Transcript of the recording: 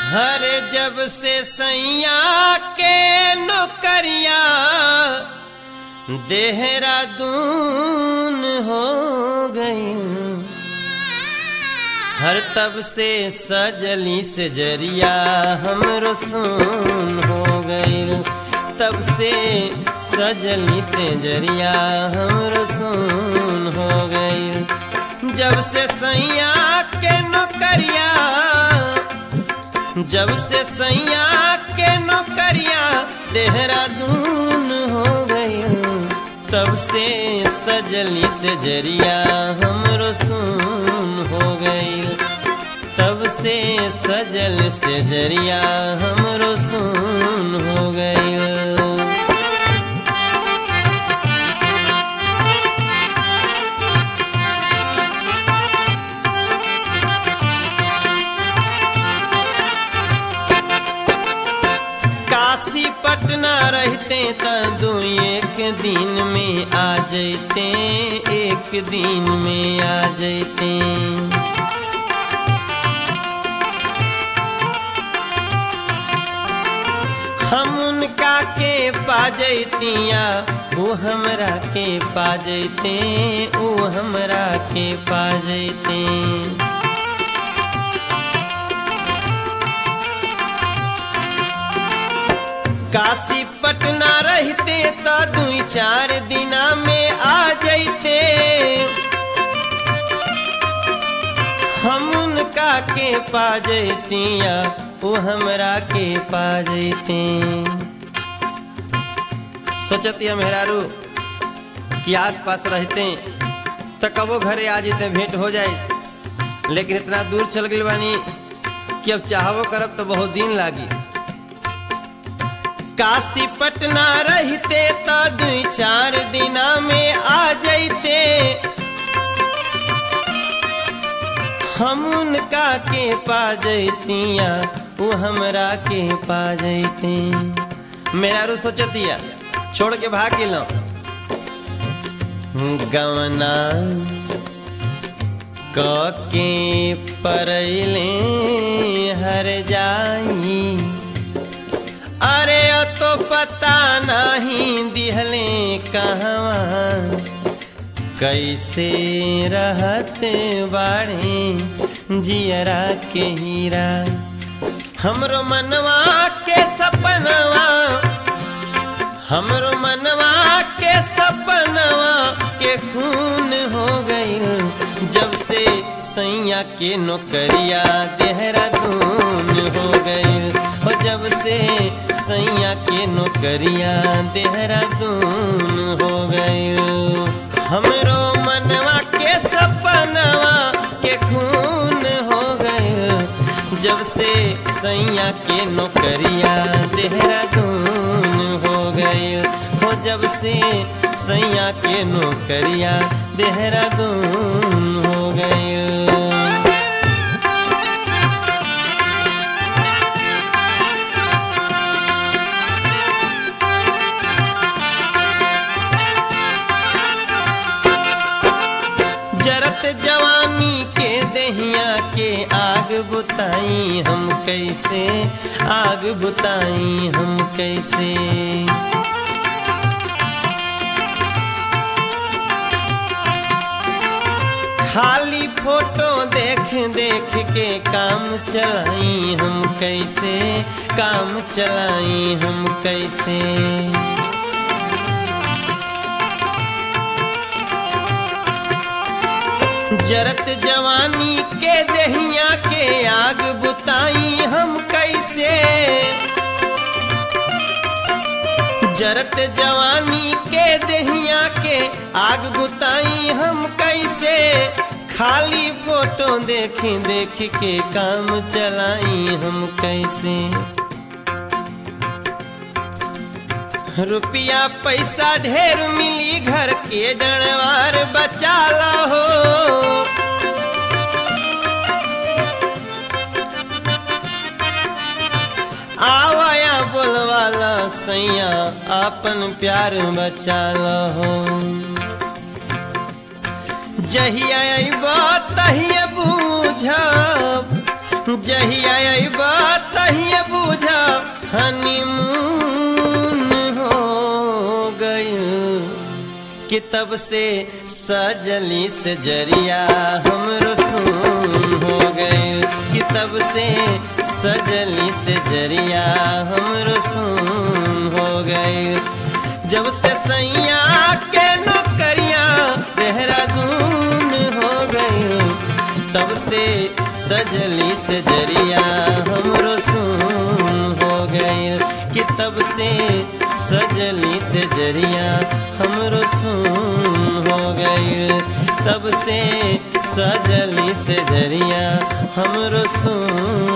हर जब से सैया के नौकरिया देहरादून हो गई, हर तब से सजली से जरिया हमरो सुन हो गई, तब से सजली से जरिया हमरो सुन हो गई। जब से सैया के नौकरिया, जब से सैया के नौकरिया देहरादून हो गई, तब से सजली से जरिया हमरो सुन हो गई, तब से सजल से जरिया हमरो सुन हो गई। काशी पटना रहते त दो एक दिन में आ जैते, एक दिन में आ जैते। हम उनका के पा जैतिया, वो हमरा के पा जैते, वो हमरा के पा जैते। काशी पटना रहते तो 2-4 दिना में आ जैते, हम उनका के पा जैतिया, वो हमरा के पा जैते। सोचतिया मेहरारू कि आस पास रहते तो कबो घरे आ जैते, भेंट हो जाए, लेकिन इतना दूर चल गई बानी कि अब चाहबो करब तो बहुत दिन लागी। काशी पटना रहते तो 2-4 दिना में आ जैते, हम उनका के पा जैतिया, वो हमरा के पा जैते। मेरा सोचतिया छोड़ के भाग गेलो, गवना क के परैले हर जाई, अरे तो पता नहीं दिहले कहवा, कैसे रहते बाड़े जियरा के हीरा। हमरो मनवा के सपनवा, हमरो मनवा के सपनवा के खून हो गई, जब से सैया के नौकरिया देहरादून हो गई, जब से सैया के नौकरिया देहरादून हो गई। हमरो मनवा के सपनवा के खून हो गई, जब से सैया के नौकरिया देहरादून हो गई, हो जब से सैया के नौकरिया देहरादून हो गई। जरत जवानी के दहिया के आग बुताई हम कैसे, आग बुताई हम कैसे। खाली फोटो देख देख के काम चलाई हम कैसे, काम चलाई हम कैसे। जरत जवानी के दहिया के आग बुताई हम कैसे, जरत जवानी के दहिया के आग बुताई हम कैसे। खाली फोटो देख देख के काम चलाई हम कैसे। रुपया पैसा ढेर मिली घर के डरवार बचा हो, आवाया बोलवाला सैया आपन प्यार बचा हो। जहिया अइबा तहिया बूझब जहिया अइबा तहिया बुझा हनीमून हो गइल कि तब से सजली से जरिया हमरो सुन हो गइल कि तब से सजली से जरिया हमरो सुन हो गइल जब से सैया के नौकरिया देहरादून हो गइल तब से सजली से जरिया हमरो सुन हो गइल कि तब से सजली से जरिया हमरो सुन हो गइल तब से सजली से जरिया हमरो सुन